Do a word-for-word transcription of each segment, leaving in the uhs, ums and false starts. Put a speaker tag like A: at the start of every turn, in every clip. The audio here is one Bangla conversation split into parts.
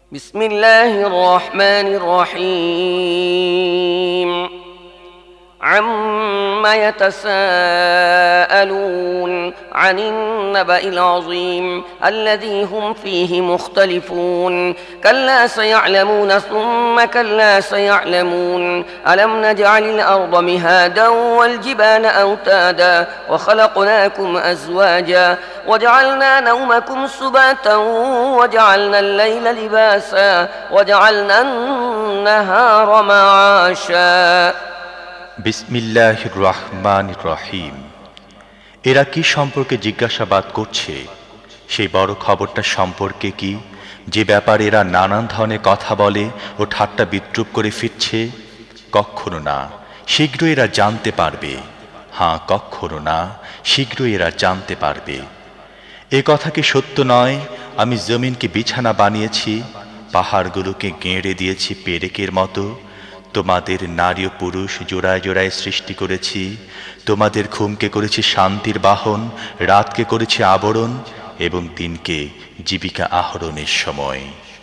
A: بسم الله الرحمن الرحيم عما يتساءلون عن النبأ العظيم الذي هم فيه مختلفون كلا سيعلمون ثم كلا سيعلمون ألم نجعل الأرض مهادا والجبال أوتادا وخلقناكم أزواجا وجعلنا نومكم سباتا وجعلنا الليل لباسا وجعلنا النهار معاشا
B: বিসমিল্লাহির রহমানির রহিম। এরা কি সম্পর্কে জিজ্ঞাসাবাদ করছে? সেই বড় খবরটা সম্পর্কে কি, যে ব্যাপারে এরা নানান ধরনের কথা বলে ও ঠাট্টা বিদ্রূপ করে ফিরছে? কখনো না, শীঘ্রই এরা জানতে পারবে। হ্যাঁ, কখনো না, শীঘ্রই এরা জানতে পারবে। এ কথা কি সত্য নয়? আমি জমিনকে বিছানা বানিয়েছি, পাহাড়গুলোকে গেঁড়ে দিয়েছি পেরেকের মতো। তোমাদের নারী ও পুরুষ জোড়ায় জোড়ায় সৃষ্টি করেছি। তোমাদের ঘুমকে করেছি শান্তির বাহন, রাতকে করেছি আবরণ এবং দিনকে জীবিকা আহরণের সময়।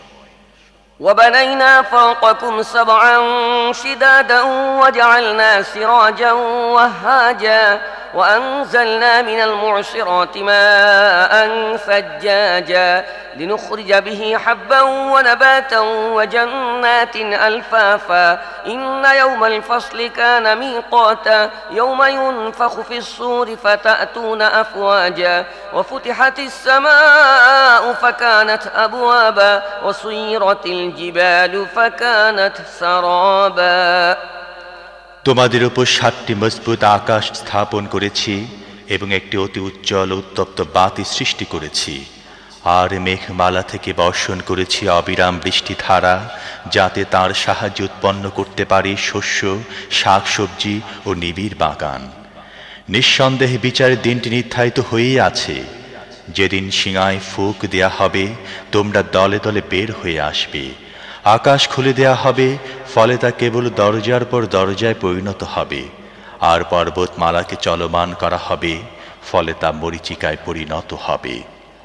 A: وبنينا فوقكم سبعا شدادا وجعلنا سراجا وهاجا وأنزلنا من المعصرات ماء ثجاجا لنخرج به حبا ونباتا وجنات ألفافا إن يوم الفصل كان ميقاتا يوم ينفخ في الصور فتأتون أفواجا وفتحت السماء فكانت أبوابا وسيرت الجبال فكانت سرابا
B: তোমাদের উপর সাতটি মজবুত আকাশ স্থাপন করেছি এবং একটি অতি উজ্জ্বল উত্তপ্ত বাতি সৃষ্টি করেছি। আর মেঘমালা থেকে বর্ষণ করেছি অবিরাম বৃষ্টিধারা, যাতে তার সাহায্যে উৎপন্ন করতে পারে শস্য, শাকসবজি ও নিবিড় বাগান। নিঃসন্দেহে বিচারের দিনটি নির্ধারিত হয়েই আছে, যেদিন সিঙায় ফুঁক দেয়া হবে, তোমরা দলে দলে বের হয়ে আসবে। আকাশ খুলে দেয়া হবে, ফলে তা কেবল দরজার পর দরজায় পরিণত হবে। আর পর্বতমালাকে চলমান করা হবে, ফলে তা মরীচিকায় পরিণত হবে।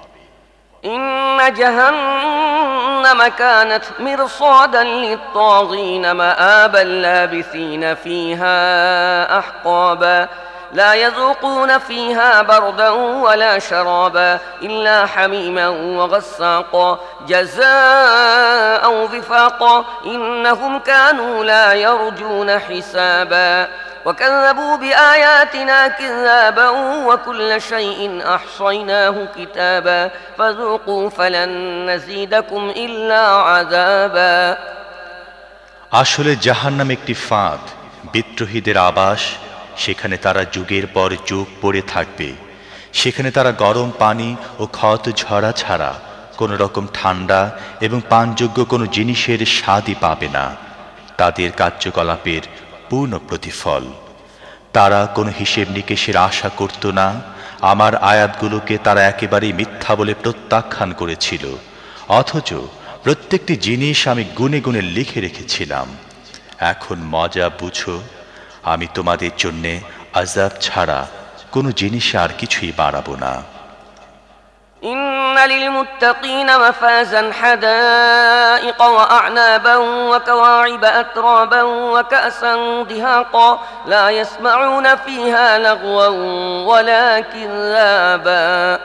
A: إن جهنم كانت مرصادا للطاغين مآبا لابثين فيها أحقابا لا يذوقون فيها بردا ولا شرابا إلا حميما وغساقا جزاء وفاقا إنهم كانوا لا يرجون حسابا وكذبوا بآياتنا كذابا وكل شيء أحصيناه كتابا فذوقوا فلن نزيدكم إلا عذابا
B: আসলে জাহান্নাম একটি ফাঁদ, বিদ্রোহীদের আবাস। সেখানে তারা যুগের পর যুগ পড়ে থাকবে। সেখানে তারা গরম পানি ও ক্ষত ঝরা ছাড়া কোনো রকম ঠান্ডা এবং পানযোগ্য কোনো জিনিসের স্বাদই পাবে না। তাদের কার্যকলাপের পূর্ণ প্রতিফল। তারা কোনো হিসেব নিকেশের আশা করত না। আমার আয়াতগুলোকে তারা একেবারেই মিথ্যা বলে প্রত্যাখ্যান করেছিল, অথচ প্রত্যেকটি জিনিস আমি গুনে গুনে লিখে রেখেছিলাম। এখন মজা বুঝো, আমি তোমাদের জন্যে আযাব ছাড়া কোনো জিনিসে আর কিছুই বাড়াবো না।
A: إن للمتقين مفازا حدائق وأعنابا وكواعب أترابا وكأسا دهاقا لا يسمعون فيها لغوا ولا كذابا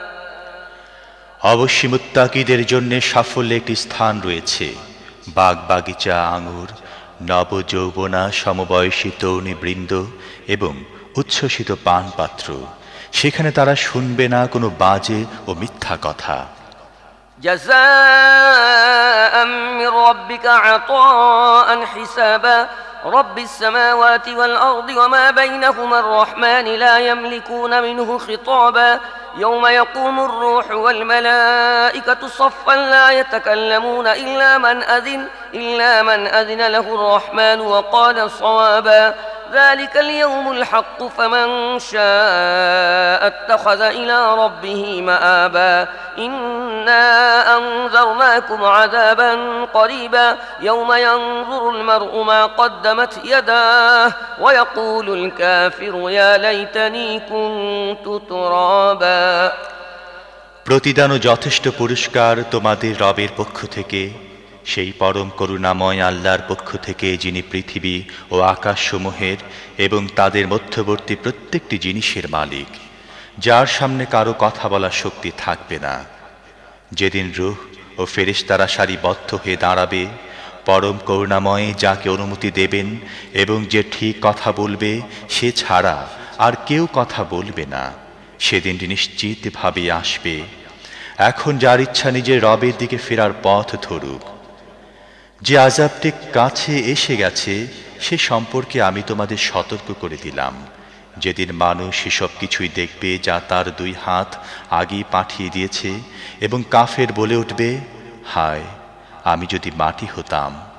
B: অবশ্যই মুত্তাকিদের জন্য সাফল্যে একটি স্থান রয়েছে। বাগ বাগিচা, আঙুর, নবযৌবনা সমবয়সী তরুণী বৃন্দ এবং উচ্ছ্বসিত পানপাত্র। সেখানে তারা শুনবে না কোনো বাজে ও মিথ্যা কথা।
A: جزاء من ربك عطاء حسابا رب السماوات والأرض وما بينهما الرحمن لا يملكون منه خطابا يوم يقوم الروح والملائكة صفا لا يتكلمون إلا من أذن إلا من أذن له الرحمن وقال صوابا ذلك اليوم الحق فمن شاء اتخذ إلى ربه مآبا إنا أنذرناكم عذابا قريبا يوم ينظر المرء ما قدمت يداه ويقول الكافر يا ليتني كنت ترابا
B: প্রতিদান ও যথেষ্ট পুরস্কার তোমাদের রবের পক্ষ থেকে। সেই পরম করুণাময় আল্লাহর পক্ষ থেকে, যিনি পৃথিবী ও আকাশসমূহের এবং তাদের মধ্যবর্তী প্রত্যেকটি জিনিসের মালিক, যার সামনে কারো কথা বলার শক্তি থাকবে না। যেদিন রূহ ও ফেরেশতারা সারিবদ্ধ হয়ে দাঁড়াবে, পরম করুণাময় যাকে অনুমতি দেবেন এবং যে ঠিক কথা বলবে সে ছাড়া আর কেউ কথা বলবে না, সেদিনটি নিশ্চিতভাবে আসবে। এখন যার ইচ্ছা নিজের রবের দিকে ফেরার পথ ধরুক। যে আযাবটি কাছে এসে গেছে সে সম্পর্কে আমি তোমাদের সতর্ক করে দিলাম। যেদিন মানুষ সেসব কিছুই দেখবে যা তার দুই হাত আগেই পাঠিয়ে দিয়েছে, এবং কাফের বলে উঠবে, হায়, আমি যদি মাটি হতাম।